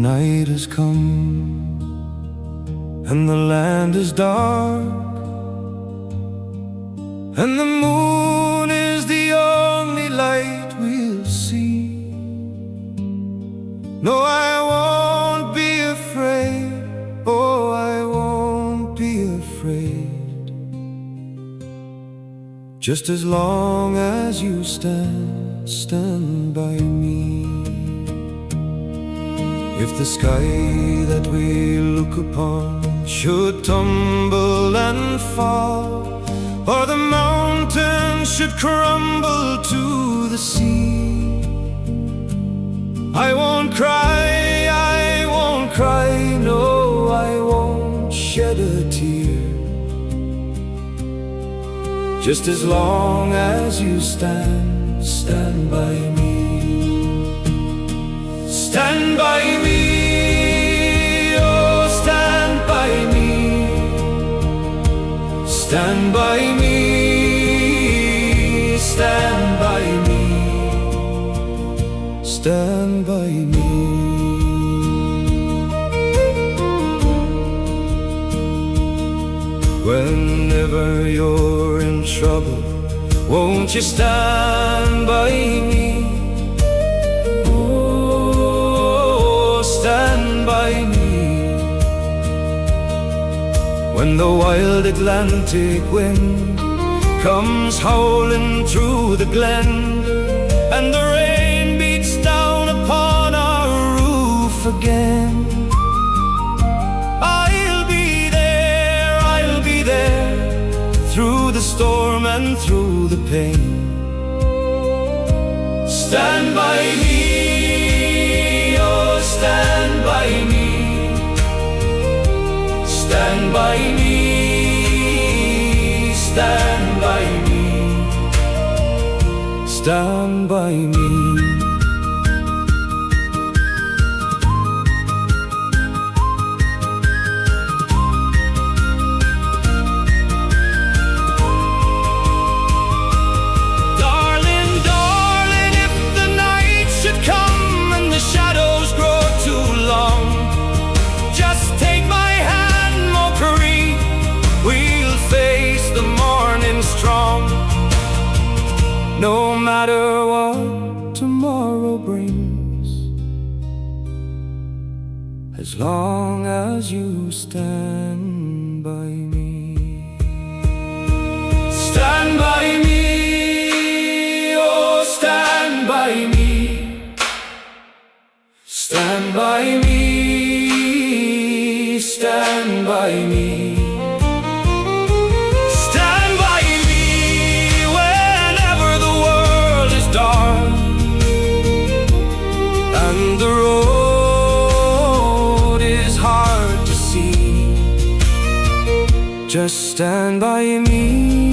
night has come and the land is dark, and the moon is the only light we'll see. No, I won't be afraid. Oh, I won't be afraid. Just as long as you stand by me. If the sky that we look upon should tumble and fall, or the mountains should crumble to the sea, I won't cry, I won't cry, no, I won't shed a tear. Just as long as you stand by me. Stand by me, oh, stand by me. Stand by me, stand by me. Stand by me. Whenever you're in trouble, won't you stand by me? Oh, stand by me. When the wild Atlantic wind comes howling through the glen, and the rain beats down upon our roof again, I'll be there through the storm and through the pain. Stand by me, oh, stand by me. Stand by me, stand by me. Stand by me. No matter what tomorrow brings, as long as you stand by me. Stand by me, oh, stand by me. Stand by me, stand by me. And the road is hard to see. Just stand by me.